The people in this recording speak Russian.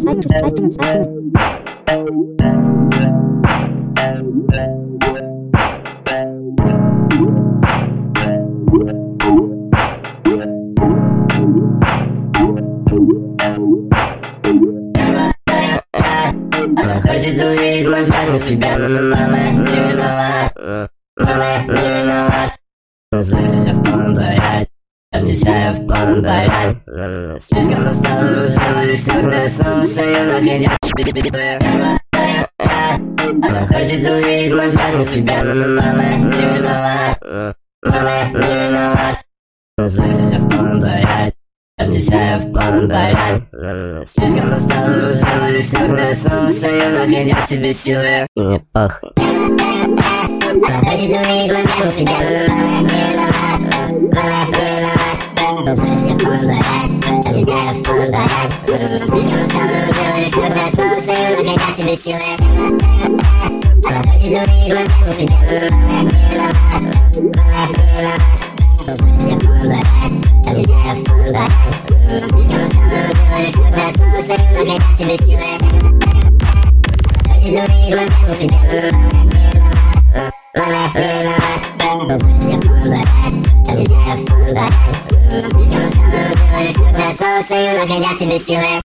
Она хочет увидеть мой взгляд на себя, но мама не виноват. Мама не виноват. Слышишь, я в полном порядке. Обнесяю в полном порядке. Слишком устал, уже валюсь, когда я снова встаю, находя Она хочет увидеть мой взгляд на себя, но мама не виноват. Мама не виноват. Слышишь, я в полном порядке. Обнесяю в полном порядке. Слишком устал, уже валюсь, когда я снова встаю, находя в себе силы. Мне похуй. Она хочет увидеть мой взгляд на себя, но мама не виноват. Мама не виноват. Слышишь, я в полном порядке. Обнесяю в полном порядке. Слишком устал, уже валюсь, когда я снова встаю, находя в себе силы. Она хочет увидеть мой взгляд на себя, но мама не виноват. Мама не виноват. Слышишь, я в полном порядке. Обнесяю в полном порядке. Слишком устал, уже валюсь, когда я снова встаю, находя в себе силы. Хочет увидеть мой взгляд на себя, но мама не виноват. Слышишь, я в полном порядке. Обнесяю в полном порядке. Слишком устал, уже валюсь, когда я снова встаю, находя в себе силы.